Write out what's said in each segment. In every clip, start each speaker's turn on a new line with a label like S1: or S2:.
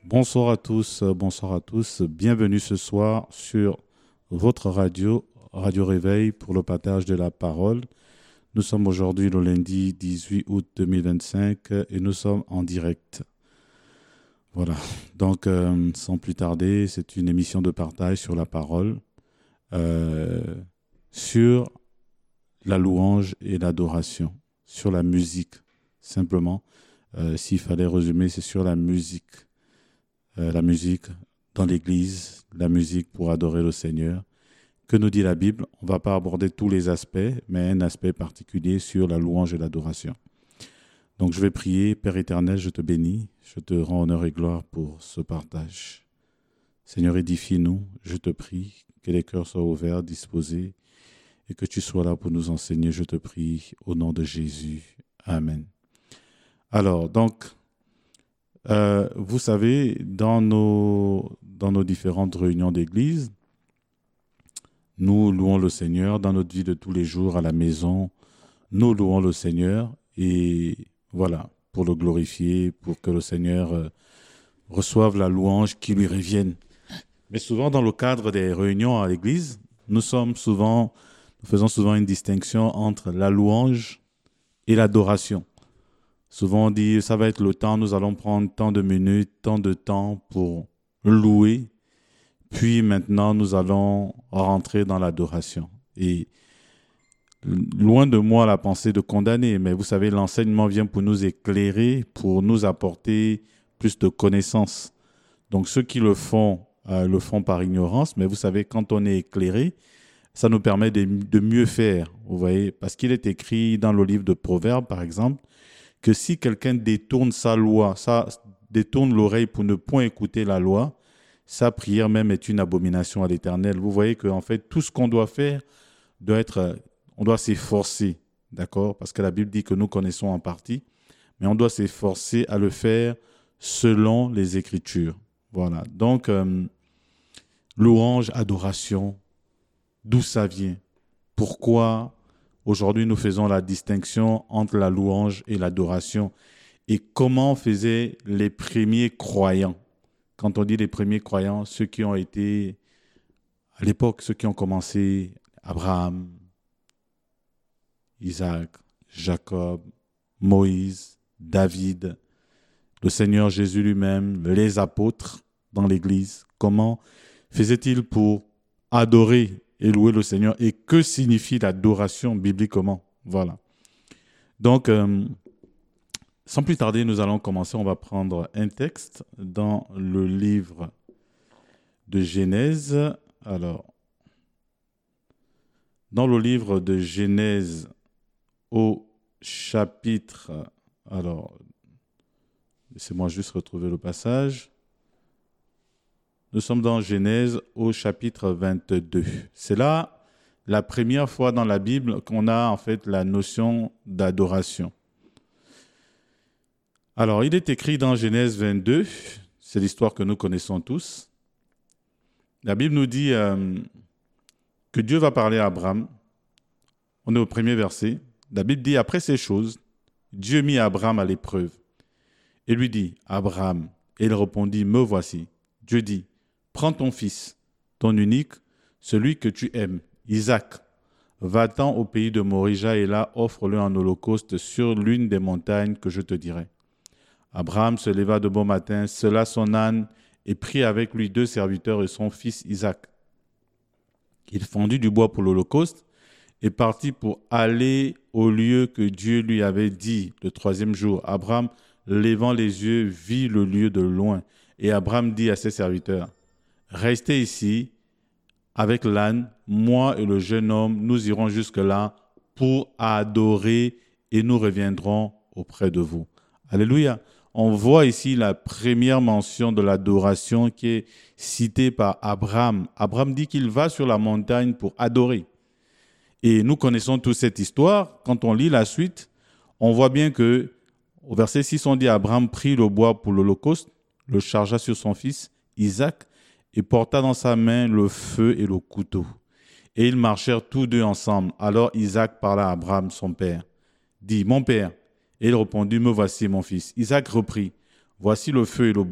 S1: Bonsoir à tous, bonsoir à tous. Bienvenue ce soir sur votre radio, Radio Réveil pour le partage de la parole. Nous sommes aujourd'hui le lundi 18 août 2025 et nous sommes en direct. Voilà, donc sans plus tarder, c'est une émission de partage sur la parole, euh, sur la louange et l'adoration, sur la musique, simplement. S'il fallait résumer, c'est sur la musique dans l'église, la musique pour adorer le Seigneur. Que nous dit la Bible? On ne va pas aborder tous les aspects, mais un aspect particulier sur la louange et l'adoration. Donc je vais prier. Père éternel, je te bénis, je te rends honneur et gloire pour ce partage. Seigneur, édifie-nous, je te prie, que les cœurs soient ouverts, disposés, et que tu sois là pour nous enseigner, je te prie, au nom de Jésus. Amen. Alors, donc, vous savez, dans nos différentes réunions d'église, nous louons le Seigneur dans notre vie de tous les jours à la maison. Nous louons le Seigneur et voilà, pour le glorifier, pour que le Seigneur reçoive la louange qui lui revienne. Mais souvent, dans le cadre des réunions à l'église, nous faisons souvent une distinction entre la louange et l'adoration. Souvent, on dit, ça va être le temps, nous allons prendre tant de minutes, tant de temps pour louer. Puis maintenant, nous allons rentrer dans l'adoration. Et loin de moi la pensée de condamner, mais vous savez, l'enseignement vient pour nous éclairer, pour nous apporter plus de connaissances. Donc ceux qui le font par ignorance, mais vous savez, quand on est éclairé, ça nous permet de mieux faire, vous voyez, parce qu'il est écrit dans le livre de Proverbes, par exemple, que si quelqu'un détourne sa loi, détourne l'oreille pour ne point écouter la loi, sa prière même est une abomination à l'Éternel. Vous voyez qu'en fait, tout ce qu'on doit faire on doit s'efforcer, d'accord? Parce que la Bible dit que nous connaissons en partie, mais on doit s'efforcer à le faire selon les Écritures. Voilà. Donc, louange, adoration, d'où ça vient? Pourquoi aujourd'hui nous faisons la distinction entre la louange et l'adoration? Et comment faisaient les premiers croyants? Quand on dit les premiers croyants, ceux qui ont été, à l'époque, ceux qui ont commencé, Abraham, Isaac, Jacob, Moïse, David, le Seigneur Jésus lui-même, les apôtres dans l'Église, comment faisaient-ils pour adorer et louer le Seigneur? Et que signifie l'adoration bibliquement? Voilà. Donc, sans plus tarder, nous allons commencer. On va prendre un texte dans le livre de Genèse. Alors, dans le livre de Genèse au chapitre... Alors, laissez-moi juste retrouver le passage. Nous sommes dans Genèse au chapitre 22. C'est là la première fois dans la Bible qu'on a en fait la notion d'adoration. Alors, il est écrit dans Genèse 22, c'est l'histoire que nous connaissons tous. La Bible nous dit que Dieu va parler à Abraham. On est au premier verset. La Bible dit, après ces choses, Dieu mit Abraham à l'épreuve et lui dit, Abraham. Et il répondit, me voici. Dieu dit, prends ton fils, ton unique, celui que tu aimes, Isaac. Va-t'en au pays de Morija et là, offre-le en holocauste sur l'une des montagnes que je te dirai. Abraham se leva de bon matin, sella son âne et prit avec lui 2 serviteurs et son fils Isaac. Il fendit du bois pour l'holocauste et partit pour aller au lieu que Dieu lui avait dit le 3e jour. Abraham, levant les yeux, vit le lieu de loin. Et Abraham dit à ses serviteurs, « Restez ici avec l'âne, moi et le jeune homme, nous irons jusque-là pour adorer et nous reviendrons auprès de vous. » Alléluia. On voit ici la première mention de l'adoration qui est citée par Abraham. Abraham dit qu'il va sur la montagne pour adorer. Et nous connaissons toute cette histoire. Quand on lit la suite, on voit bien que au verset 6, on dit Abraham prit le bois pour l'holocauste, le chargea sur son fils Isaac et porta dans sa main le feu et le couteau. Et ils marchèrent tous deux ensemble. Alors Isaac parla à Abraham, son père, dit, « Mon père. » Et il répondit, « Me voici, mon fils. » Isaac reprit, « Voici le feu et le bois,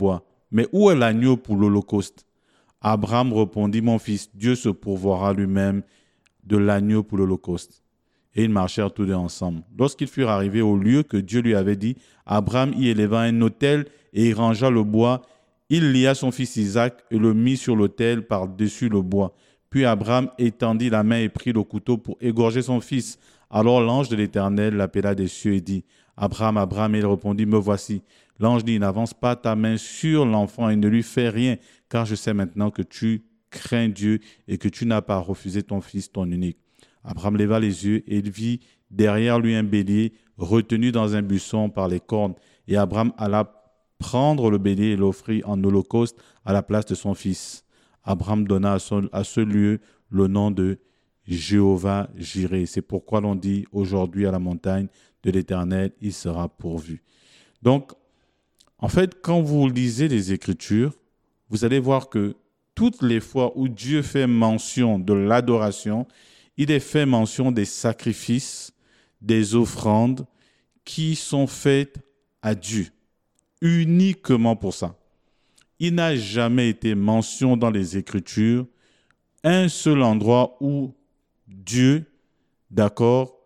S1: mais où est l'agneau pour l'Holocauste? Abraham répondit, mon fils, Dieu se pourvoira lui-même de l'agneau pour l'Holocauste. Et ils marchèrent tous deux ensemble. Lorsqu'ils furent arrivés au lieu que Dieu lui avait dit, Abraham y éleva un autel et y rangea le bois. Il lia son fils Isaac et le mit sur l'autel par-dessus le bois. Puis Abraham étendit la main et prit le couteau pour égorger son fils. Alors l'ange de l'Éternel l'appela des cieux et dit, Abraham, Abraham, et il répondit, me voici. L'ange dit, n'avance pas ta main sur l'enfant et ne lui fais rien, car je sais maintenant que tu crains Dieu et que tu n'as pas refusé ton fils, ton unique. Abraham leva les yeux et il vit derrière lui un bélier retenu dans un buisson par les cornes. Et Abraham alla prendre le bélier et l'offrit en holocauste à la place de son fils. Abraham donna à ce lieu le nom de Jéhovah Jireh. C'est pourquoi l'on dit aujourd'hui à la montagne de l'Éternel, il sera pourvu. Donc, en fait, quand vous lisez les Écritures, vous allez voir que toutes les fois où Dieu fait mention de l'adoration, il est fait mention des sacrifices, des offrandes qui sont faites à Dieu, uniquement pour ça. Il n'a jamais été mention dans les Écritures un seul endroit où Dieu, d'accord,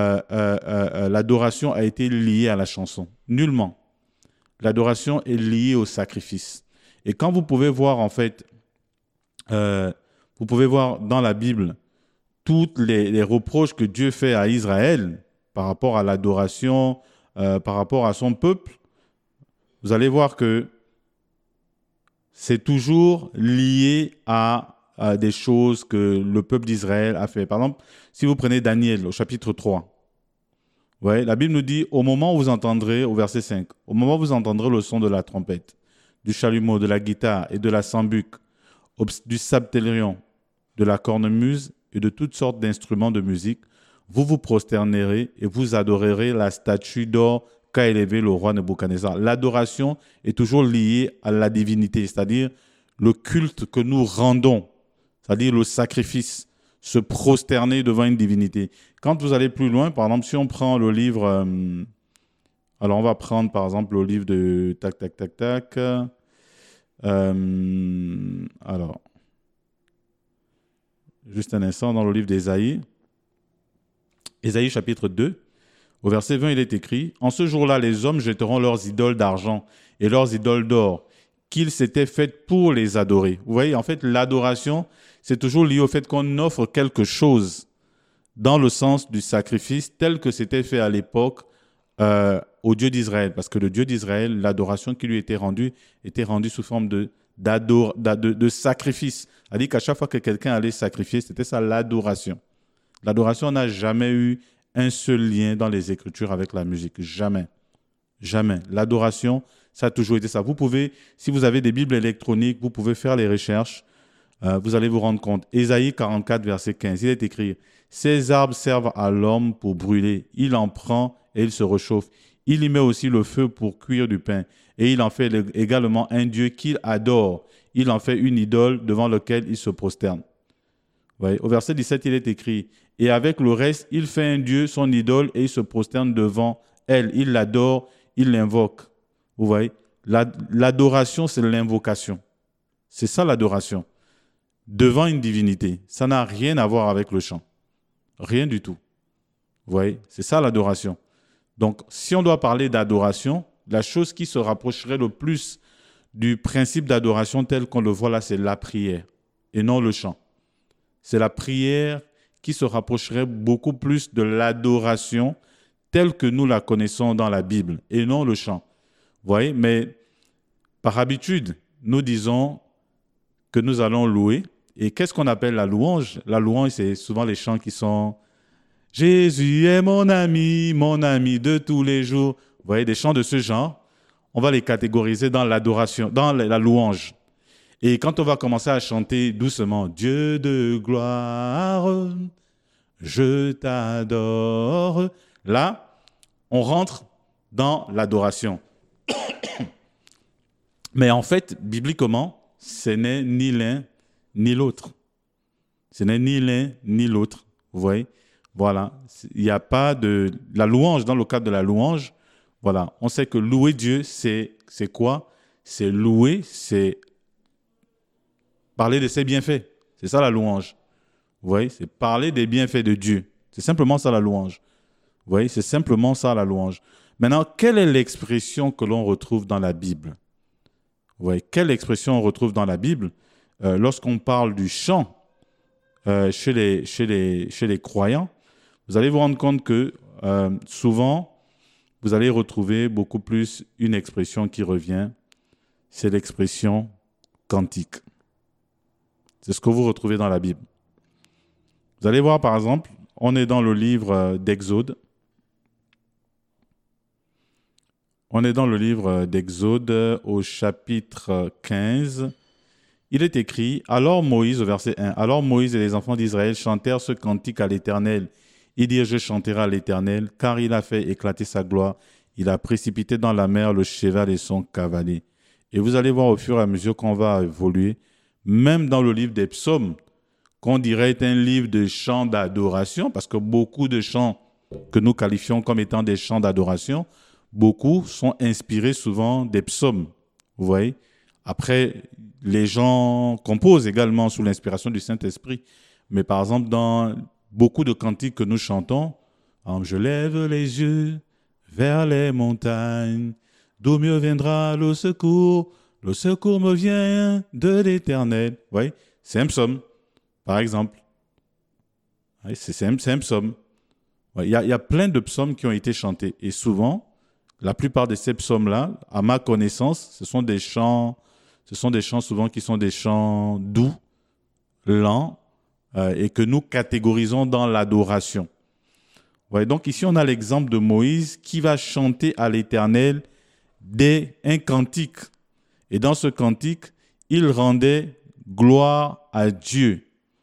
S1: l'adoration a été liée à la chanson. Nullement. L'adoration est liée au sacrifice. Et quand vous pouvez voir, en fait, vous pouvez voir dans la Bible toutes les reproches que Dieu fait à Israël par rapport à l'adoration, par rapport à son peuple, vous allez voir que c'est toujours lié à des choses que le peuple d'Israël a fait. Par exemple, si vous prenez Daniel au chapitre 3, ouais, la Bible nous dit, au moment où vous entendrez, au verset 5, au moment où vous entendrez le son de la trompette, du chalumeau, de la guitare et de la sambuc, du sabtérion, de la cornemuse et de toutes sortes d'instruments de musique, vous vous prosternerez et vous adorerez la statue d'or qu'a élevée le roi Nebuchadnezzar. L'adoration est toujours liée à la divinité, c'est-à-dire le culte que nous rendons, c'est-à-dire le sacrifice, se prosterner devant une divinité. Quand vous allez plus loin, par exemple, si on prend le livre, alors on va prendre par exemple le livre de alors, juste un instant, dans le livre d'Ésaïe, Ésaïe chapitre 2, au verset 20, il est écrit, « En ce jour-là, les hommes jetteront leurs idoles d'argent et leurs idoles d'or, qu'ils s'étaient faites pour les adorer. » Vous voyez, en fait, l'adoration, c'est toujours lié au fait qu'on offre quelque chose dans le sens du sacrifice tel que c'était fait à l'époque au Dieu d'Israël. Parce que le Dieu d'Israël, l'adoration qui lui était rendue sous forme de sacrifice. C'est-à-dire qu'à chaque fois que quelqu'un allait sacrifier, c'était ça l'adoration. L'adoration n'a jamais eu un seul lien dans les Écritures avec la musique. Jamais. Jamais. L'adoration, ça a toujours été ça. Vous pouvez, si vous avez des Bibles électroniques, vous pouvez faire les recherches. Vous allez vous rendre compte. Ésaïe 44, verset 15, il est écrit « Ces arbres servent à l'homme pour brûler. Il en prend et il se réchauffe. Il y met aussi le feu pour cuire du pain. Et il en fait également un Dieu qu'il adore. Il en fait une idole devant laquelle il se prosterne. » Ouais. Au verset 17, il est écrit « Et avec le reste, il fait un Dieu, son idole, et il se prosterne devant elle. Il l'adore, il l'invoque. » Vous voyez, l'adoration, c'est l'invocation. C'est ça l'adoration. Devant une divinité. Ça n'a rien à voir avec le chant. Rien du tout. Vous voyez, c'est ça l'adoration. Donc, si on doit parler d'adoration, la chose qui se rapprocherait le plus du principe d'adoration tel qu'on le voit là, c'est la prière et non le chant. C'est la prière qui se rapprocherait beaucoup plus de l'adoration telle que nous la connaissons dans la Bible et non le chant. Vous voyez, mais par habitude, nous disons que nous allons louer. Et qu'est-ce qu'on appelle la louange? La louange, c'est souvent les chants qui sont « Jésus est mon ami de tous les jours ». Vous voyez, des chants de ce genre, on va les catégoriser dans l'adoration, dans la louange. Et quand on va commencer à chanter doucement « Dieu de gloire, je t'adore », là, on rentre dans l'adoration. Mais en fait, bibliquement, ce n'est ni l'un ni l'autre. Ce n'est ni l'un ni l'autre. Vous voyez? Voilà. Il n'y a pas de... La louange, dans le cadre de la louange, voilà. On sait que louer Dieu, c'est quoi? c'est louer, c'est parler de ses bienfaits. C'est ça la louange. Vous voyez, c'est parler des bienfaits de Dieu. C'est simplement ça la louange. Vous voyez, c'est simplement ça la louange. Maintenant, quelle est l'expression que l'on retrouve dans la Bible? Vous voyez, quelle expression on retrouve dans la Bible? Lorsqu'on parle du chant chez les croyants, vous allez vous rendre compte que souvent, vous allez retrouver beaucoup plus une expression qui revient, c'est l'expression cantique. C'est ce que vous retrouvez dans la Bible. Vous allez voir, par exemple, on est dans le livre d'Exode. On est dans le livre d'Exode au chapitre 15. Il est écrit, alors Moïse, au verset 1, alors Moïse et les enfants d'Israël chantèrent ce cantique à l'Éternel. Ils dirent, je chanterai à l'Éternel, car il a fait éclater sa gloire. Il a précipité dans la mer le cheval et son cavalier. Et vous allez voir au fur et à mesure qu'on va évoluer, même dans le livre des psaumes, qu'on dirait est un livre de chants d'adoration, parce que beaucoup de chants que nous qualifions comme étant des chants d'adoration, beaucoup sont inspirés souvent des psaumes. Vous voyez? Après, les gens composent également sous l'inspiration du Saint-Esprit. Mais par exemple, dans beaucoup de cantiques que nous chantons, je lève les yeux vers les montagnes, d'où me viendra le secours me vient de l'Éternel. Vous voyez? C'est un psaume, par exemple. C'est un psaume. Il y a plein de psaumes qui ont été chantés. Et souvent, la plupart de ces psaumes-là, à ma connaissance, ce sont des chants souvent qui sont des chants doux, lents, et que nous catégorisons dans l'adoration. Ouais, donc ici, on a l'exemple de Moïse qui va chanter à l'Éternel un cantique. Et dans ce cantique, il rendait gloire à Dieu.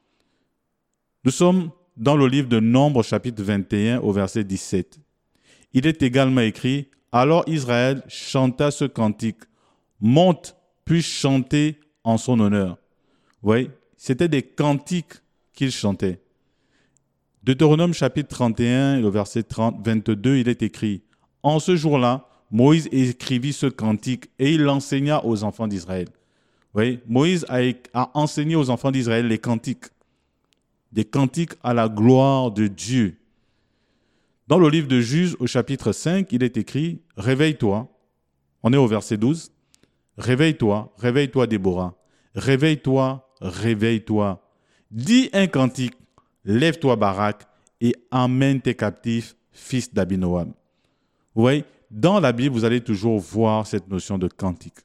S1: Nous sommes dans le livre de Nombres, chapitre 21, au verset 17. Il est également écrit, « Alors Israël chanta ce cantique, monte, puis chanter en son honneur. » Vous voyez, c'était des cantiques qu'il chantait. Deutéronome chapitre 31, le verset 22, il est écrit, « En ce jour-là, Moïse écrivit ce cantique et il l'enseigna aux enfants d'Israël. » Vous voyez, Moïse a enseigné aux enfants d'Israël les cantiques, des cantiques à la gloire de Dieu. Dans le livre de Juges, au chapitre 5, il est écrit, « Réveille-toi ». On est au verset 12. « Réveille-toi, réveille-toi Déborah. Réveille-toi, réveille-toi. Dis un cantique, lève-toi Barak et emmène tes captifs, fils d'Abinoam. » Vous voyez, dans la Bible, vous allez toujours voir cette notion de cantique.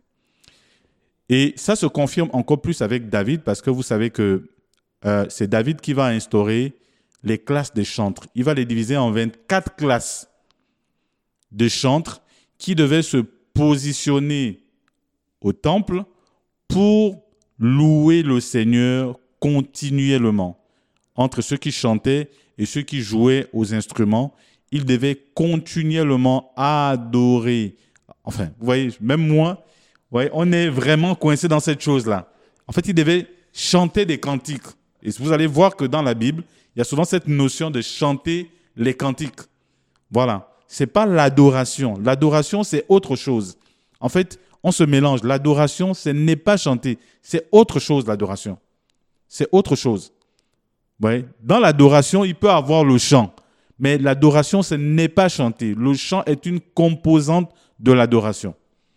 S1: Et ça se confirme encore plus avec David parce que vous savez que c'est David qui va instaurer les classes des chantres. Il va les diviser en 24 classes de chantres qui devaient se positionner au temple pour louer le Seigneur continuellement. Entre ceux qui chantaient et ceux qui jouaient aux instruments, ils devaient continuellement adorer. Enfin, vous voyez, même moi, vous voyez, on est vraiment coincé dans cette chose-là. En fait, ils devaient chanter des cantiques. Et vous allez voir que dans la Bible, il y a souvent cette notion de chanter les cantiques. Voilà. Ce n'est pas l'adoration. L'adoration, c'est autre chose. En fait, on se mélange. L'adoration, ce n'est pas chanter. C'est autre chose, l'adoration. C'est autre chose. Vous voyez? Dans l'adoration, il peut y avoir le chant. Mais l'adoration, ce n'est pas chanter. Le chant est une composante de l'adoration.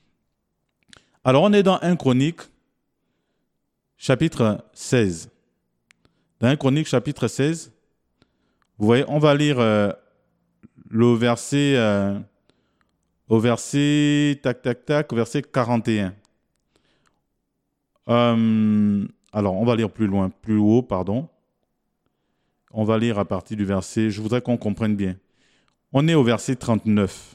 S1: Alors, on est dans 1 Chronique, chapitre 16. Dans 1 Chronique, chapitre 16, vous voyez, on va lire au verset 41. Alors, on va lire plus haut, pardon. On va lire à partir du verset, je voudrais qu'on comprenne bien. On est au verset 39.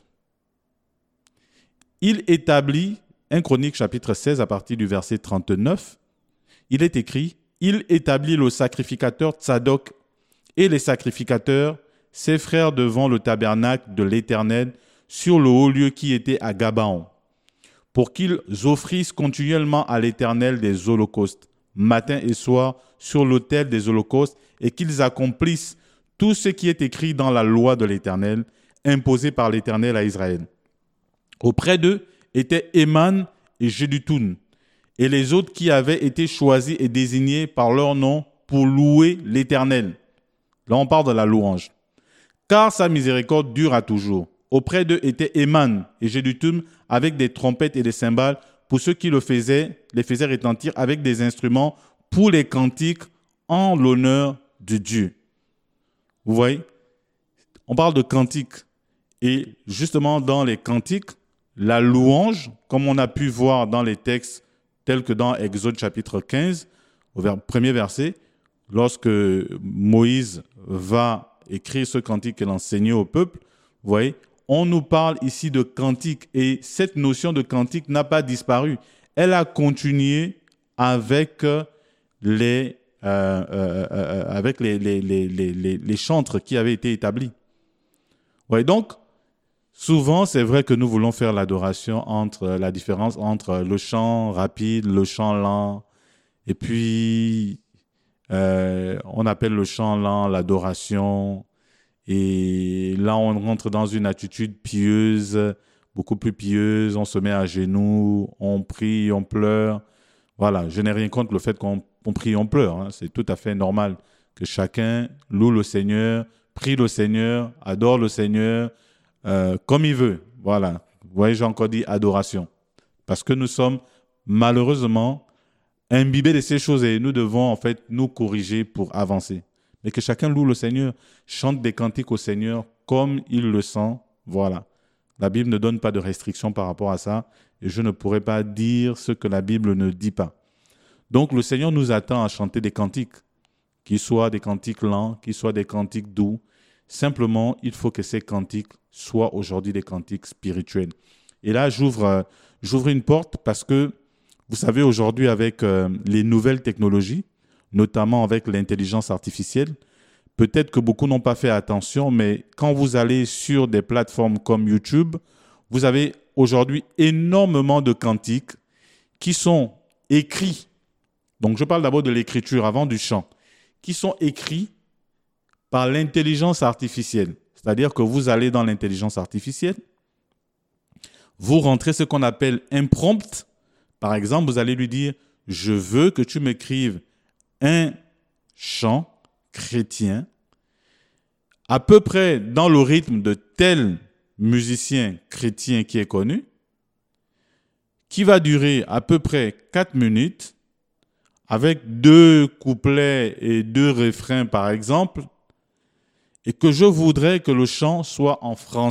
S1: Il établit, 1 Chronique chapitre 16 à partir du verset 39, il est écrit, il établit le sacrificateur Tsadok et les sacrificateurs, ses frères devant le tabernacle de l'Éternel sur le haut lieu qui était à Gabaon, pour qu'ils offrissent continuellement à l'Éternel des holocaustes, matin et soir, sur l'autel des holocaustes, et qu'ils accomplissent tout ce qui est écrit dans la loi de l'Éternel, imposée par l'Éternel à Israël. Auprès d'eux étaient Éman et Jeduthun, et les autres qui avaient été choisis et désignés par leur nom pour louer l'Éternel. Là, on parle de la louange. Car sa miséricorde dure à toujours. Auprès d'eux étaient Éman et Jeduthun avec des trompettes et des cymbales pour ceux qui les faisaient retentir avec des instruments pour les cantiques en l'honneur de Dieu. Vous voyez? On parle de cantiques. Et justement, dans les cantiques, la louange, comme on a pu voir dans les textes tels que dans Exode chapitre 15, au premier verset, lorsque Moïse va écrire ce cantique et l'enseigner au peuple, vous voyez, on nous parle ici de cantique et cette notion de cantique n'a pas disparu. Elle a continué avec les chantres qui avaient été établis. Ouais, donc, souvent, c'est vrai que nous voulons faire l'adoration la différence entre le chant rapide, le chant lent, et puis on appelle le chant lent l'adoration, et là, on rentre dans une attitude pieuse, beaucoup plus pieuse, on se met à genoux, on prie, on pleure. Voilà, je n'ai rien contre le fait qu'on prie, on pleure, hein. C'est tout à fait normal que chacun loue le Seigneur, prie le Seigneur, adore le Seigneur comme il veut. Voilà, vous voyez, j'ai encore dit adoration. Parce que nous sommes malheureusement imbibés de ces choses et nous devons en fait nous corriger pour avancer. Mais que chacun loue le Seigneur, chante des cantiques au Seigneur comme il le sent. Voilà. La Bible ne donne pas de restrictions par rapport à ça et je ne pourrais pas dire ce que la Bible ne dit pas. Donc le Seigneur nous attend à chanter des cantiques, qu'ils soient des cantiques lents, qu'ils soient des cantiques doux. Simplement, il faut que ces cantiques soient aujourd'hui des cantiques spirituels. Et là, j'ouvre une porte parce que, vous savez, aujourd'hui, avec les nouvelles technologies, notamment avec l'intelligence artificielle, peut-être que beaucoup n'ont pas fait attention, mais quand vous allez sur des plateformes comme YouTube, vous avez aujourd'hui énormément de cantiques qui sont écrits. Donc, je parle d'abord de l'écriture avant du chant, qui sont écrits par l'intelligence artificielle. C'est-à-dire que vous allez dans l'intelligence artificielle, vous rentrez ce qu'on appelle un prompt. Par exemple, vous allez lui dire « Je veux que tu m'écrives un chant chrétien à peu près dans le rythme de tel musicien chrétien qui est connu, qui va durer à peu près 4 minutes, avec 2 couplets et 2 refrains par exemple, et que je voudrais que le chant soit en français. »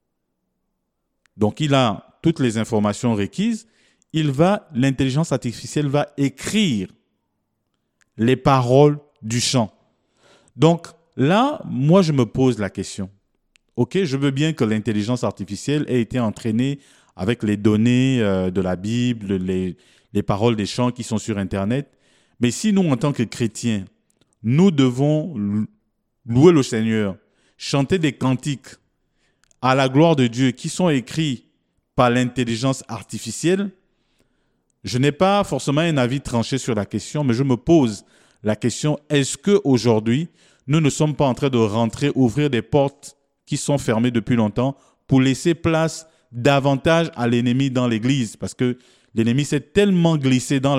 S1: Donc il a toutes les informations requises, l'intelligence artificielle va écrire les paroles du chant. Donc là, moi je me pose la question. Ok, je veux bien que l'intelligence artificielle ait été entraînée avec les données de la Bible, les paroles des chants qui sont sur Internet. Mais si nous, en tant que chrétiens, nous devons louer le Seigneur, chanter des cantiques à la gloire de Dieu qui sont écrits par l'intelligence artificielle, je n'ai pas forcément un avis tranché sur la question, mais je me pose la question, est-ce qu'aujourd'hui, nous ne sommes pas en train de rentrer, ouvrir des portes qui sont fermées depuis longtemps pour laisser place davantage à l'ennemi dans l'Église? Parce que l'ennemi s'est tellement glissé dans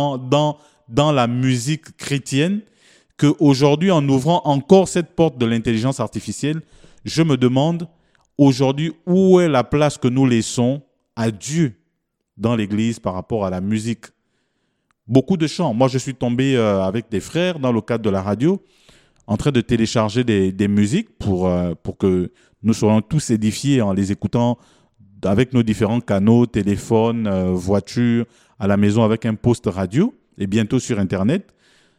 S1: la musique chrétienne qu'aujourd'hui, en ouvrant encore cette porte de l'intelligence artificielle, je me demande aujourd'hui où est la place que nous laissons à Dieu dans l'Église par rapport à la musique. Beaucoup de chants. Moi, je suis tombé avec des frères dans le cadre de la radio, en train de télécharger des musiques pour que nous soyons tous édifiés en les écoutant avec nos différents canaux, téléphone, voiture, à la maison avec un poste radio et bientôt sur Internet.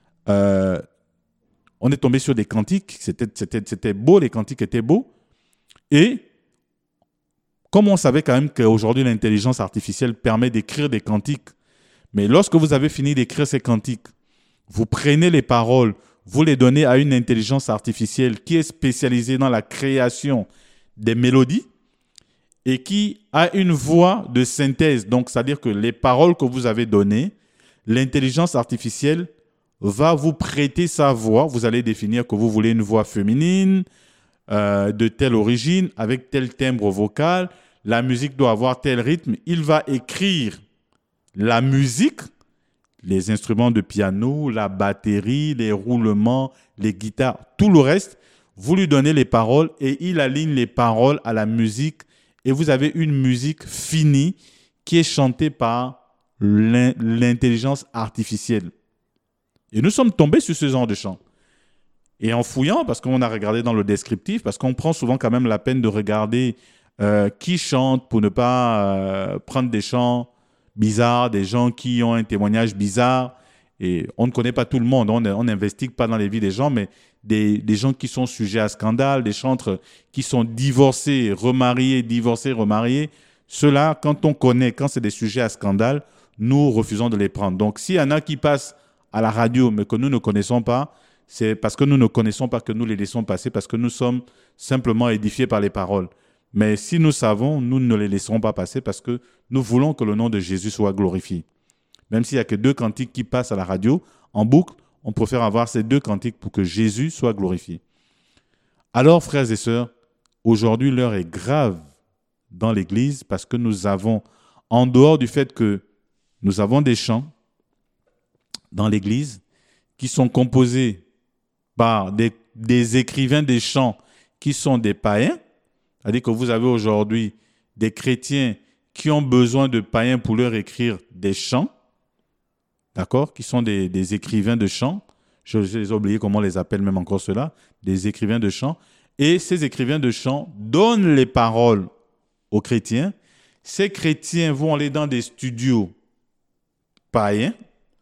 S1: On est tombé sur des cantiques, c'était beau, les cantiques étaient beaux. Et comme on savait quand même qu'aujourd'hui l'intelligence artificielle permet d'écrire des cantiques, mais lorsque vous avez fini d'écrire ces cantiques, vous prenez les paroles, vous les donnez à une intelligence artificielle qui est spécialisée dans la création des mélodies et qui a une voix de synthèse. Donc, c'est-à-dire que les paroles que vous avez données, l'intelligence artificielle va vous prêter sa voix. Vous allez définir que vous voulez une voix féminine, de telle origine, avec tel timbre vocal. la musique doit avoir tel rythme. Il va écrire la musique, les instruments de piano, la batterie, les roulements, les guitares, tout le reste. Vous lui donnez les paroles et il aligne les paroles à la musique et vous avez une musique finie qui est chantée par l'intelligence artificielle. Et nous sommes tombés sur ce genre de chant. Et en fouillant, parce qu'on a regardé dans le descriptif, parce qu'on prend souvent quand même la peine de regarder qui chante pour ne pas prendre des chants bizarres, des gens qui ont un témoignage bizarre. Et on ne connaît pas tout le monde, on n'investigue pas dans les vies des gens, mais des gens qui sont sujets à scandale, des chantres qui sont divorcés, remariés. Ceux-là, quand on connaît, quand c'est des sujets à scandale, nous refusons de les prendre. Donc, s'il y en a qui passent à la radio, mais que nous ne connaissons pas, c'est parce que nous ne connaissons pas que nous les laissons passer, parce que nous sommes simplement édifiés par les paroles. Mais si nous savons, nous ne les laisserons pas passer parce que nous voulons que le nom de Jésus soit glorifié. Même s'il n'y a que 2 cantiques qui passent à la radio, en boucle, on préfère avoir ces 2 cantiques pour que Jésus soit glorifié. Alors, frères et sœurs, aujourd'hui, l'heure est grave dans l'Église parce que nous avons, en dehors du fait que nous avons des chants dans l'Église qui sont composés par des écrivains des chants qui sont des païens, c'est-à-dire que vous avez aujourd'hui des chrétiens qui ont besoin de païens pour leur écrire des chants, d'accord, qui sont des écrivains de chants. Je les ai oubliés comment on les appelle même encore ceux-là, des écrivains de chants. Et ces écrivains de chants donnent les paroles aux chrétiens. Ces chrétiens vont aller dans des studios païens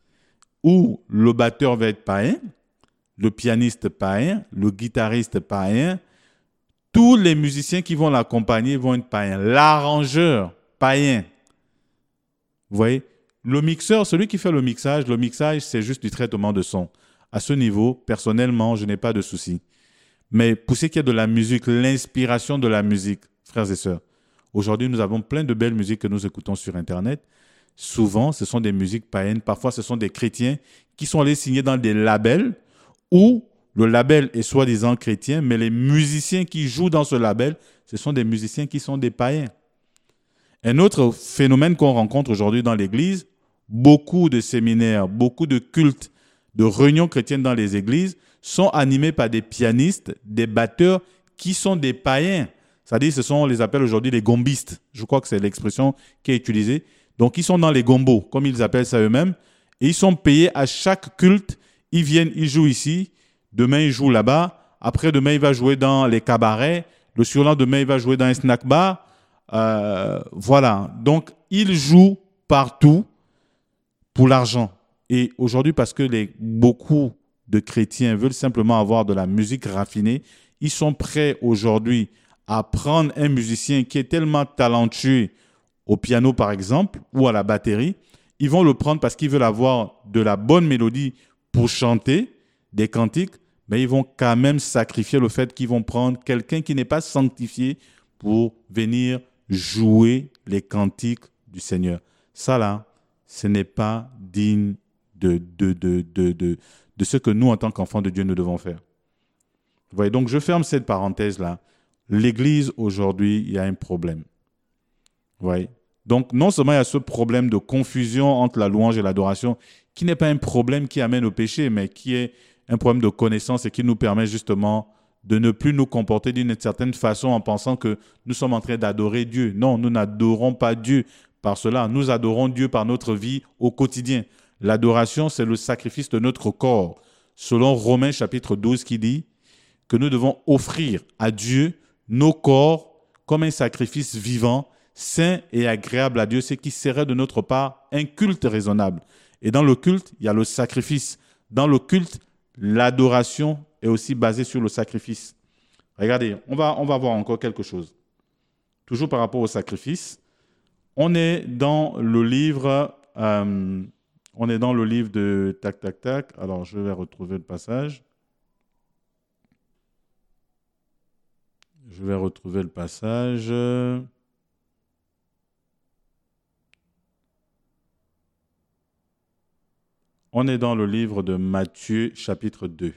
S1: où le batteur va être païen, le pianiste païen, le guitariste païen. Tous les musiciens qui vont l'accompagner vont être païens. L'arrangeur païen. Vous voyez? Le mixeur, celui qui fait le mixage, c'est juste du traitement de son. À ce niveau, personnellement, je n'ai pas de souci. Mais pour ce qui est de la musique, l'inspiration de la musique, frères et sœurs, aujourd'hui, nous avons plein de belles musiques que nous écoutons sur Internet. Souvent, ce sont des musiques païennes. Parfois, ce sont des chrétiens qui sont allés signer dans des labels où le label est soi-disant chrétien, mais les musiciens qui jouent dans ce label, ce sont des musiciens qui sont des païens. Un autre phénomène qu'on rencontre aujourd'hui dans l'Église, beaucoup de séminaires, beaucoup de cultes, de réunions chrétiennes dans les églises sont animés par des pianistes, des batteurs qui sont des païens. C'est-à-dire, on les appelle aujourd'hui les gombistes. Je crois que c'est l'expression qui est utilisée. Donc, ils sont dans les gombos, comme ils appellent ça eux-mêmes, et ils sont payés à chaque culte. Ils viennent, ils jouent ici, demain ils jouent là-bas, après-demain il va jouer dans les cabarets, le surlendemain il va jouer dans un snack bar. Voilà, donc ils jouent partout pour l'argent. Et aujourd'hui, parce que beaucoup de chrétiens veulent simplement avoir de la musique raffinée, ils sont prêts aujourd'hui à prendre un musicien qui est tellement talentueux au piano par exemple, ou à la batterie. Ils vont le prendre parce qu'ils veulent avoir de la bonne mélodie pour chanter des cantiques, mais ils vont quand même sacrifier le fait qu'ils vont prendre quelqu'un qui n'est pas sanctifié pour venir jouer les cantiques du Seigneur. Ça là, ce n'est pas digne de ce que nous, en tant qu'enfants de Dieu, nous devons faire. Vous voyez, donc je ferme cette parenthèse-là. L'Église, aujourd'hui, il y a un problème. Vous voyez? Donc, non seulement il y a ce problème de confusion entre la louange et l'adoration, qui n'est pas un problème qui amène au péché, mais qui est un problème de connaissance et qui nous permet justement de ne plus nous comporter d'une certaine façon en pensant que nous sommes en train d'adorer Dieu. Non, nous n'adorons pas Dieu par cela. Nous adorons Dieu par notre vie au quotidien. L'adoration, c'est le sacrifice de notre corps. Selon Romains chapitre 12 qui dit que nous devons offrir à Dieu nos corps comme un sacrifice vivant, saint et agréable à Dieu, ce qui serait de notre part un culte raisonnable. Et dans le culte, il y a le sacrifice. Dans le culte, l'adoration est aussi basée sur le sacrifice. Regardez, on va voir encore quelque chose. Toujours par rapport au sacrifice, on est dans le livre de tac. Alors, je vais retrouver le passage. On est dans le livre de Matthieu, chapitre 2.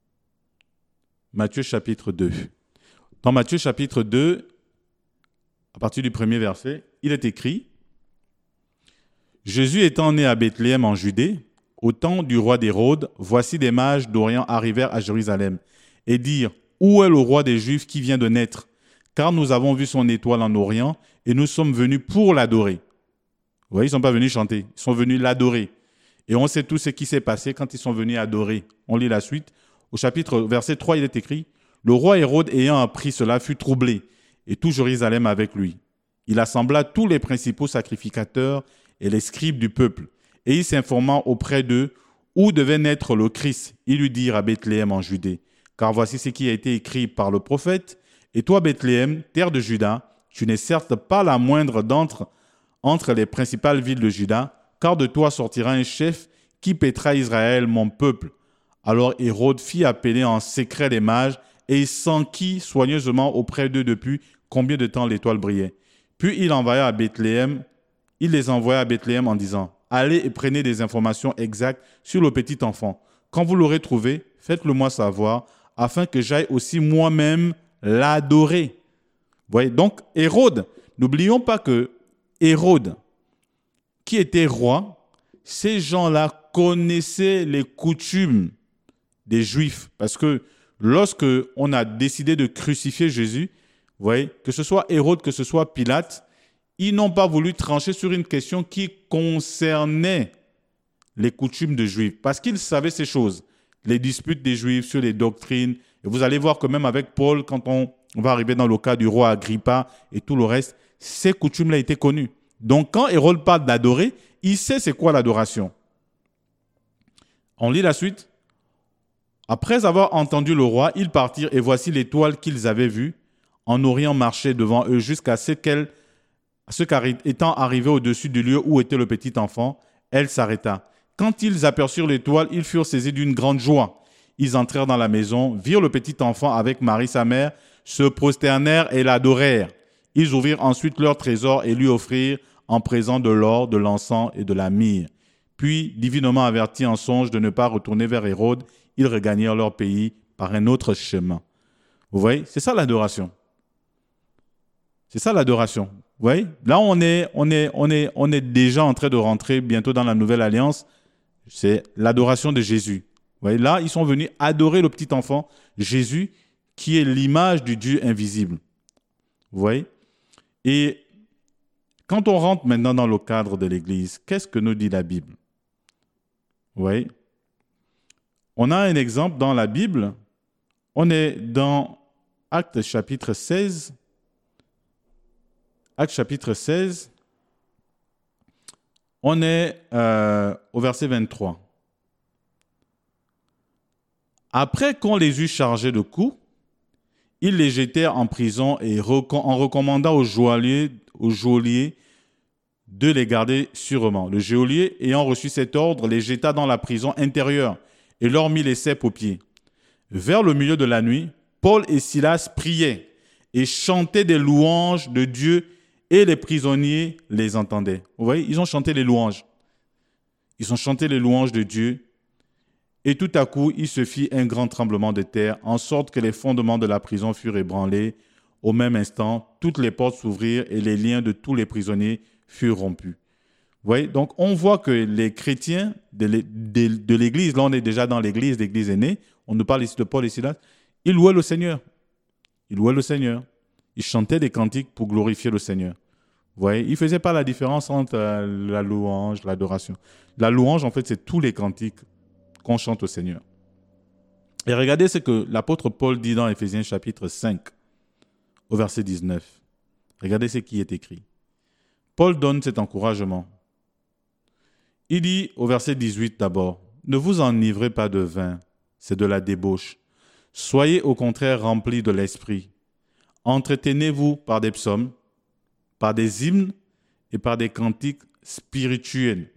S1: Matthieu, chapitre 2. Dans Matthieu, chapitre 2, à partir du premier verset, il est écrit « Jésus étant né à Bethléem en Judée, au temps du roi d'Hérode, voici des mages d'Orient arrivèrent à Jérusalem et dirent « Où est le roi des Juifs qui vient de naître? Car nous avons vu son étoile en Orient et nous sommes venus pour l'adorer. » Vous voyez, ils ne sont pas venus chanter, ils sont venus l'adorer. Et on sait tout ce qui s'est passé quand ils sont venus adorer. On lit la suite. Au chapitre verset 3, il est écrit « Le roi Hérode ayant appris cela fut troublé, et tout Jérusalem avec lui. Il assembla tous les principaux sacrificateurs et les scribes du peuple, et il s'informa auprès d'eux où devait naître le Christ. Ils lui dirent à Bethléem en Judée, car voici ce qui a été écrit par le prophète. Et toi, Bethléem, terre de Juda, tu n'es certes pas la moindre entre les principales villes de Juda, car de toi sortira un chef qui paîtra Israël, mon peuple. Alors Hérode fit appeler en secret les mages, et il s'enquit soigneusement auprès d'eux depuis combien de temps l'étoile brillait. Puis il les envoya à Bethléem en disant « Allez et prenez des informations exactes sur le petit enfant. Quand vous l'aurez trouvé, faites-le moi savoir, afin que j'aille aussi moi-même l'adorer. » Vous voyez, donc Hérode, n'oublions pas que Hérode, qui était roi, ces gens-là connaissaient les coutumes des Juifs. Parce que lorsque on a décidé de crucifier Jésus, vous voyez, que ce soit Hérode, que ce soit Pilate, ils n'ont pas voulu trancher sur une question qui concernait les coutumes des Juifs. Parce qu'ils savaient ces choses, les disputes des Juifs sur les doctrines. Et vous allez voir que même avec Paul, quand on va arriver dans le cas du roi Agrippa et tout le reste, ces coutumes-là étaient connues. Donc quand Hérode parle d'adorer, il sait c'est quoi l'adoration. On lit la suite. Après avoir entendu le roi, ils partirent et voici l'étoile qu'ils avaient vue en Orient marcher devant eux jusqu'à ce qu'étant arrivés au-dessus du lieu où était le petit enfant, elle s'arrêta. Quand ils aperçurent l'étoile, ils furent saisis d'une grande joie. Ils entrèrent dans la maison, virent le petit enfant avec Marie sa mère, se prosternèrent et l'adorèrent. Ils ouvrirent ensuite leur trésor et lui offrirent en présent de l'or, de l'encens et de la myrrhe. Puis, divinement avertis en songe de ne pas retourner vers Hérode, ils regagnèrent leur pays par un autre chemin. Vous voyez, c'est ça l'adoration. C'est ça l'adoration. Vous voyez, là on est déjà en train de rentrer bientôt dans la nouvelle alliance. C'est l'adoration de Jésus. Vous voyez, là ils sont venus adorer le petit enfant Jésus, qui est l'image du Dieu invisible. Vous voyez. Et quand on rentre maintenant dans le cadre de l'Église, qu'est-ce que nous dit la Bible? Vous voyez. On a un exemple dans la Bible. On est dans Actes chapitre 16. Actes chapitre 16. On est au verset 23. Après qu'on les eut chargés de coups, ils les jetèrent en prison et en recommandant au geôlier de les garder sûrement. Le geôlier, ayant reçu cet ordre, les jeta dans la prison intérieure et leur mit les ceps aux pieds. Vers le milieu de la nuit, Paul et Silas priaient et chantaient des louanges de Dieu et les prisonniers les entendaient. Vous voyez, ils ont chanté les louanges. Ils ont chanté les louanges de Dieu. Et tout à coup, il se fit un grand tremblement de terre, en sorte que les fondements de la prison furent ébranlés. Au même instant, toutes les portes s'ouvrirent et les liens de tous les prisonniers furent rompus. Vous voyez, donc on voit que les chrétiens de l'Église, là on est déjà dans l'Église est née, on nous parle ici de Paul et Silas, ils louaient le Seigneur. Ils louaient le Seigneur. Ils chantaient des cantiques pour glorifier le Seigneur. Vous voyez, ils ne faisaient pas la différence entre la louange, l'adoration. La louange, en fait, c'est tous les cantiques qu'on chante au Seigneur. Et regardez ce que l'apôtre Paul dit dans Éphésiens chapitre 5, au verset 19. Regardez ce qui est écrit. Paul donne cet encouragement. Il dit au verset 18 d'abord, « Ne vous enivrez pas de vin, c'est de la débauche. Soyez au contraire remplis de l'esprit. Entretenez-vous par des psaumes, par des hymnes et par des cantiques spirituels,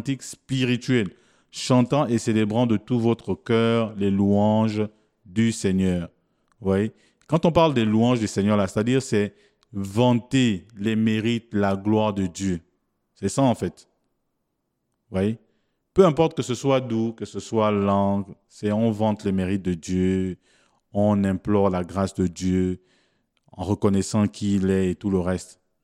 S1: chantant et célébrant de tout votre cœur les louanges du Seigneur. » Vous voyez, quand on parle des louanges du Seigneur, là, c'est-à-dire c'est vanter les mérites, la gloire de Dieu. C'est ça en fait. Vous voyez, peu importe que ce soit doux, que ce soit lent, on vante les mérites de Dieu, on implore la grâce de Dieu en reconnaissant qui il est et tout le reste.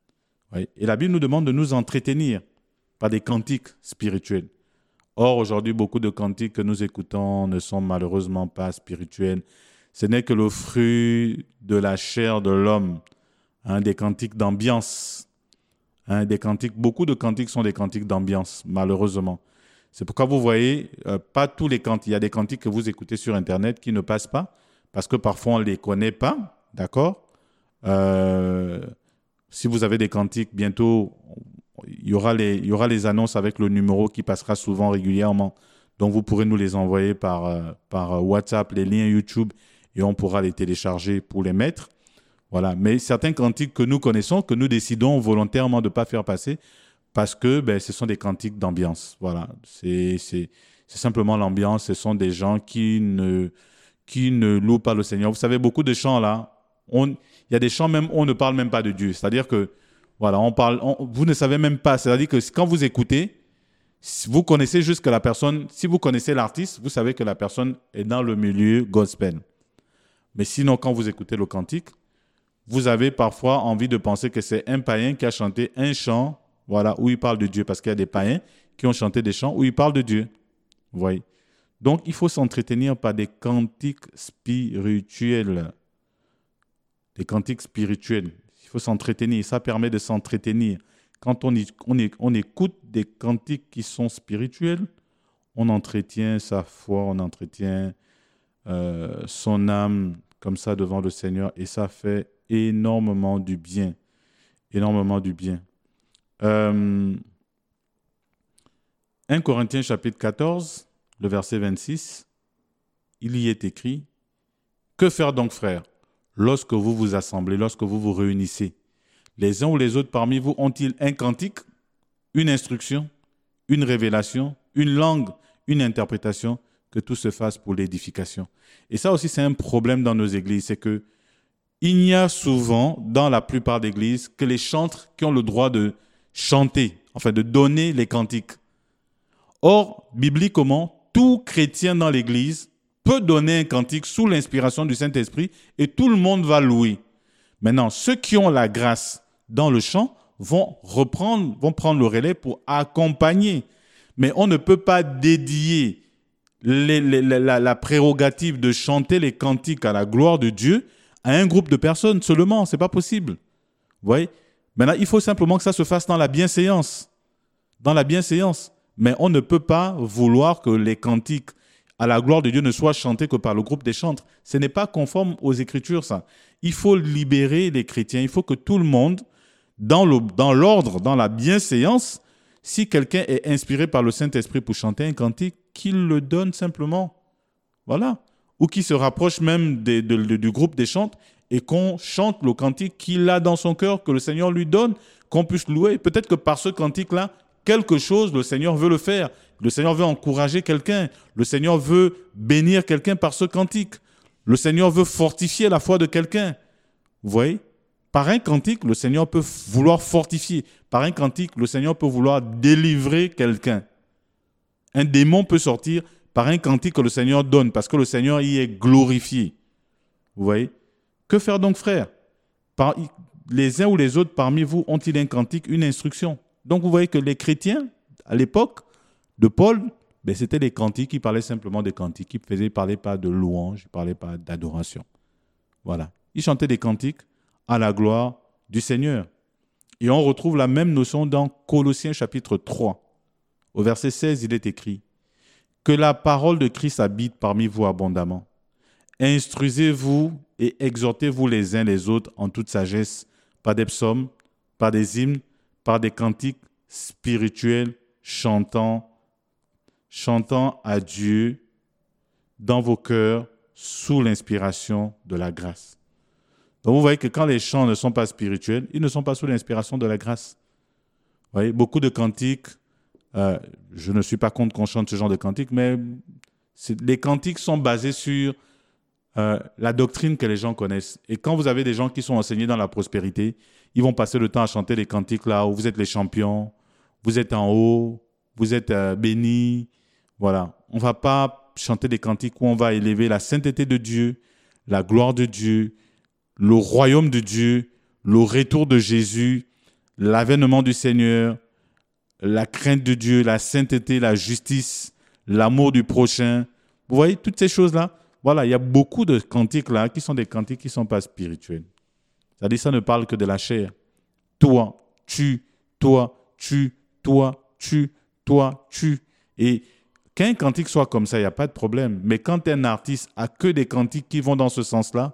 S1: Oui. Et la Bible nous demande de nous entretenir par des cantiques spirituels. Or, aujourd'hui, beaucoup de cantiques que nous écoutons ne sont malheureusement pas spirituels. Ce n'est que le fruit de la chair de l'homme, hein, des cantiques d'ambiance. Hein, beaucoup de cantiques sont des cantiques d'ambiance, malheureusement. C'est pourquoi vous voyez, pas tous les cantiques. Il y a des cantiques que vous écoutez sur Internet qui ne passent pas, parce que parfois on ne les connaît pas, d'accord? Si vous avez des cantiques, bientôt, il y aura les annonces avec le numéro qui passera souvent régulièrement. Donc, vous pourrez nous les envoyer par WhatsApp, les liens YouTube, et on pourra les télécharger pour les mettre. Voilà. Mais certains cantiques que nous connaissons, que nous décidons volontairement de ne pas faire passer, parce que ce sont des cantiques d'ambiance. Voilà. C'est simplement l'ambiance. Ce sont des gens qui ne louent pas le Seigneur. Vous savez, beaucoup de chants là, il y a des chants même où on ne parle même pas de Dieu. C'est-à-dire que, voilà, vous ne savez même pas. C'est-à-dire que quand vous écoutez, vous connaissez juste que la personne, si vous connaissez l'artiste, vous savez que la personne est dans le milieu gospel. Mais sinon, quand vous écoutez le cantique, vous avez parfois envie de penser que c'est un païen qui a chanté un chant, voilà, où il parle de Dieu. Parce qu'il y a des païens qui ont chanté des chants où ils parlent de Dieu. Vous voyez? Donc, il faut s'entretenir par des cantiques spirituels. Des cantiques spirituels. Il faut s'entretenir. Ça permet de s'entretenir. Quand on écoute des cantiques qui sont spirituels, on entretient sa foi, on entretient son âme comme ça devant le Seigneur. Et ça fait énormément du bien. Énormément du bien. 1 Corinthiens chapitre 14, le verset 26, il y est écrit « Que faire donc, frères, lorsque vous vous assemblez, lorsque vous vous réunissez? Les uns ou les autres parmi vous ont-ils un cantique, une instruction, une révélation, une langue, une interprétation, que tout se fasse pour l'édification. » Et ça aussi, c'est un problème dans nos églises, c'est que il n'y a souvent, dans la plupart des églises, que les chantres qui ont le droit de chanter, enfin de donner les cantiques. Or, bibliquement, tout chrétien dans l'église peut donner un cantique sous l'inspiration du Saint-Esprit et tout le monde va louer. Maintenant, ceux qui ont la grâce dans le chant vont prendre le relais pour accompagner. Mais on ne peut pas dédier la prérogative de chanter les cantiques à la gloire de Dieu à un groupe de personnes seulement. Ce n'est pas possible. Vous voyez? Maintenant, il faut simplement que ça se fasse dans la bienséance. Dans la bienséance. Mais on ne peut pas vouloir que les cantiques à la gloire de Dieu ne soient chantés que par le groupe des chantres. Ce n'est pas conforme aux Écritures, ça. Il faut libérer les chrétiens. Il faut que tout le monde, dans l'ordre, dans la bienséance, si quelqu'un est inspiré par le Saint-Esprit pour chanter un cantique, qu'il le donne simplement. Voilà. Ou qu'il se rapproche même du groupe des chantres et qu'on chante le cantique qu'il a dans son cœur, que le Seigneur lui donne, qu'on puisse louer. Peut-être que par ce cantique-là, quelque chose, le Seigneur veut le faire. Le Seigneur veut encourager quelqu'un. Le Seigneur veut bénir quelqu'un par ce cantique. Le Seigneur veut fortifier la foi de quelqu'un. Vous voyez? Par un cantique, le Seigneur peut vouloir fortifier. Par un cantique, le Seigneur peut vouloir délivrer quelqu'un. Un démon peut sortir par un cantique que le Seigneur donne, parce que le Seigneur y est glorifié. Vous voyez? Que faire donc, frères? Les uns ou les autres parmi vous ont-ils un cantique, une instruction? Donc, vous voyez que les chrétiens, à l'époque de Paul, c'était des cantiques qui parlaient simplement des cantiques, qui ne parlaient pas de louange, ils ne parlaient pas d'adoration. Voilà. Ils chantaient des cantiques à la gloire du Seigneur. Et on retrouve la même notion dans Colossiens chapitre 3. Au verset 16, il est écrit « Que la parole de Christ habite parmi vous abondamment. Instruisez-vous et exhortez-vous les uns les autres en toute sagesse, par des psaumes, par des hymnes, par des cantiques spirituels, chantant à Dieu dans vos cœurs sous l'inspiration de la grâce. » Donc vous voyez que quand les chants ne sont pas spirituels, ils ne sont pas sous l'inspiration de la grâce. Vous voyez, beaucoup de cantiques, je ne suis pas contre qu'on chante ce genre de cantiques, mais les cantiques sont basés sur la doctrine que les gens connaissent. Et quand vous avez des gens qui sont enseignés dans la prospérité, ils vont passer le temps à chanter les cantiques là où vous êtes les champions, vous êtes en haut, vous êtes bénis. Voilà. On ne va pas chanter des cantiques où on va élever la sainteté de Dieu, la gloire de Dieu, le royaume de Dieu, le retour de Jésus, l'avènement du Seigneur, la crainte de Dieu, la sainteté, la justice, l'amour du prochain. Vous voyez, toutes ces choses-là, voilà, il y a beaucoup de cantiques là qui sont des cantiques qui ne sont pas spirituels. C'est-à-dire, ça ne parle que de la chair. Toi, tu, toi, tu, toi, tu, toi, tu. Et qu'un cantique soit comme ça, il n'y a pas de problème. Mais quand un artiste a que des cantiques qui vont dans ce sens-là,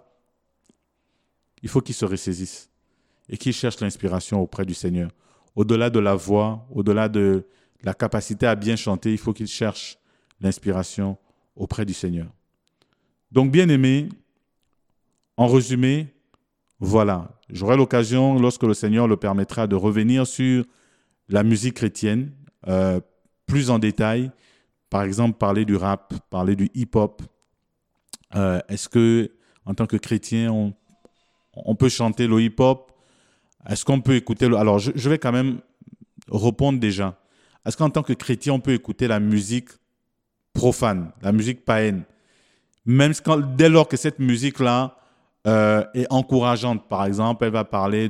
S1: il faut qu'il se ressaisisse et qu'il cherche l'inspiration auprès du Seigneur. Au-delà de la voix, au-delà de la capacité à bien chanter, il faut qu'il cherche l'inspiration auprès du Seigneur. Donc, bien-aimés, en résumé, voilà, j'aurai l'occasion, lorsque le Seigneur le permettra, de revenir sur la musique chrétienne plus en détail. Par exemple, parler du rap, parler du hip-hop. Est-ce que, en tant que chrétien, on peut chanter le hip-hop? Est-ce qu'on peut écouter Alors, je vais quand même répondre déjà. Est-ce qu'en tant que chrétien, on peut écouter la musique profane, la musique païenne? Même dès lors que cette musique-là est encourageante. Par exemple, elle va parler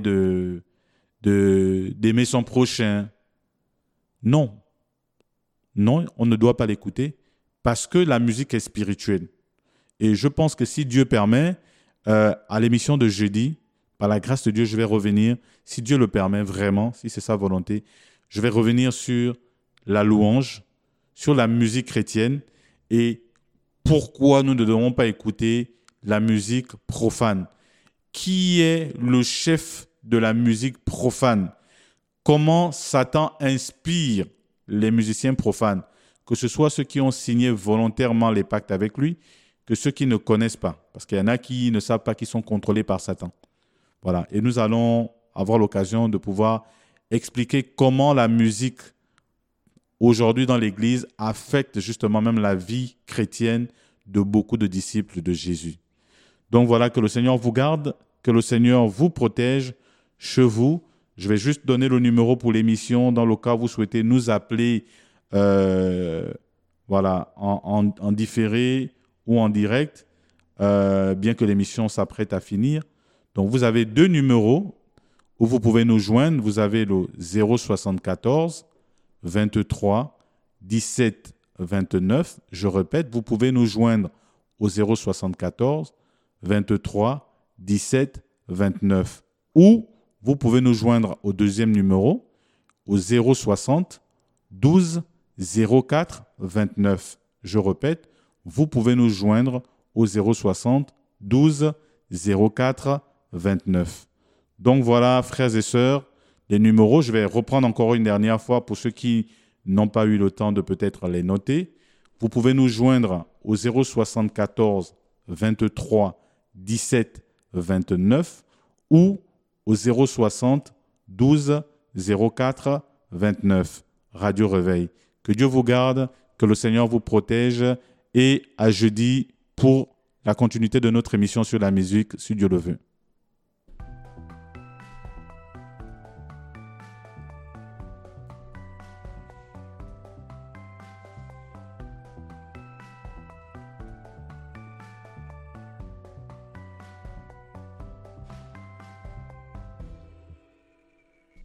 S1: d'aimer son prochain. Non. Non, on ne doit pas l'écouter parce que la musique est spirituelle. Et je pense que si Dieu permet, à l'émission de jeudi, par la grâce de Dieu, je vais revenir, si Dieu le permet vraiment, si c'est sa volonté, je vais revenir sur la louange, sur la musique chrétienne et pourquoi nous ne devons pas écouter la musique profane. Qui est le chef de la musique profane? Comment Satan inspire les musiciens profanes, que ce soit ceux qui ont signé volontairement les pactes avec lui, que ceux qui ne connaissent pas, parce qu'il y en a qui ne savent pas qu'ils sont contrôlés par Satan. Voilà. Et nous allons avoir l'occasion de pouvoir expliquer comment la musique aujourd'hui dans l'Église affecte justement même la vie chrétienne de beaucoup de disciples de Jésus. Donc voilà, que le Seigneur vous garde, que le Seigneur vous protège chez vous. Je vais juste donner le numéro pour l'émission dans le cas où vous souhaitez nous appeler voilà, en différé ou en direct, bien que l'émission s'apprête à finir. Donc vous avez deux numéros où vous pouvez nous joindre. Vous avez le 074 23 17 29. Je répète, vous pouvez nous joindre au 074 23 17 29. Ou vous pouvez nous joindre au deuxième numéro au 060 12 04 29. Je répète, vous pouvez nous joindre au 060 12 04 29. Donc voilà, frères et sœurs, les numéros, je vais reprendre encore une dernière fois pour ceux qui n'ont pas eu le temps de peut-être les noter. Vous pouvez nous joindre au 074 23 17 29 ou au 060 12 04 29. Radio Réveil. Que Dieu vous garde, que le Seigneur vous protège et à jeudi pour la continuité de notre émission sur la musique, si Dieu le veut.